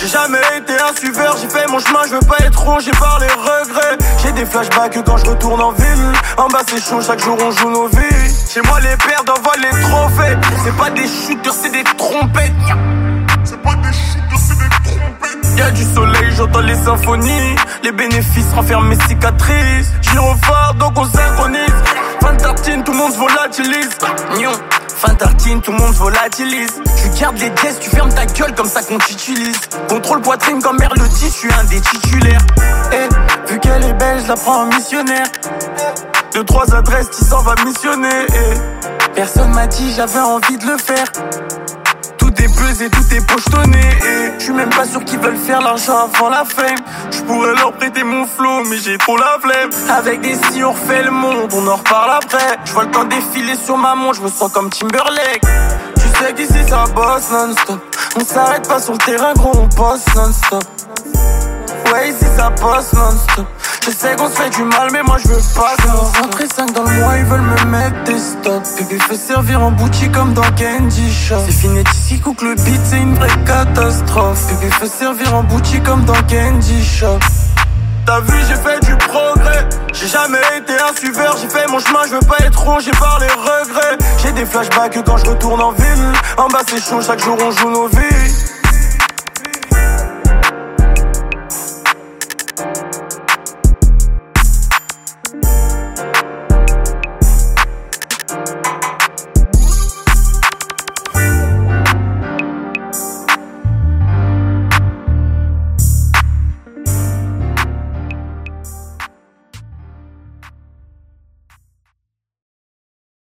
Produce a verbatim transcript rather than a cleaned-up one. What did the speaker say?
J'ai jamais été un suiveur, j'ai fait mon chemin, je veux pas être rongé par les regrets. J'ai des flashbacks quand je retourne en ville. En bas c'est chaud, chaque jour on joue nos vies. Chez moi les pères envoient les trophées. C'est pas des shooters, c'est des trompettes. C'est pas des shooters, c'est des trompettes. Y'a du soleil, j'entends les symphonies. Les bénéfices renferment mes cicatrices. Gyrophare, donc on synchronise. Fin de tartine, tout le monde se volatilise. Nion. Fin de tartine, tout le monde se volatilise. Tu gardes les dièses, tu fermes ta gueule comme ça qu'on t'utilise. Contrôle poitrine comme Merloti, je suis un des titulaires. Eh, vu qu'elle est belle, je la prends en missionnaire. Deux, trois adresses, qui s'en va missionner. Eh. Personne m'a dit j'avais envie de le faire. Tout est pesé, tout est pochetonné. Et je suis même pas sûr qu'ils veulent faire l'argent avant la fame. Je pourrais leur prêter mon flow, mais j'ai trop la flemme. Avec des si on refait le monde, on en reparle après. Je vois le temps défiler sur ma montre, je me sens comme Timberlake. Tu sais qu'ici ça bosse non-stop. On s'arrête pas sur le terrain, gros, on bosse non-stop. Ouais, ici ça bosse non-stop. Je sais qu'on se fait du mal, mais moi je veux pas ça. Rentrer cinq dans le mois, ils veulent me mettre des stops. Bébé fait servir en boutique comme dans Candy Shop. C'est fini ici, cook le beat, c'est une vraie catastrophe. Bébé fait servir en boutique comme dans Candy Shop. T'as vu, j'ai fait du progrès. J'ai jamais été un suiveur, j'ai fait mon chemin, je veux pas être rongé par les regrets. J'ai des flashbacks quand je retourne en ville. En bas c'est chaud, chaque jour on joue nos vies.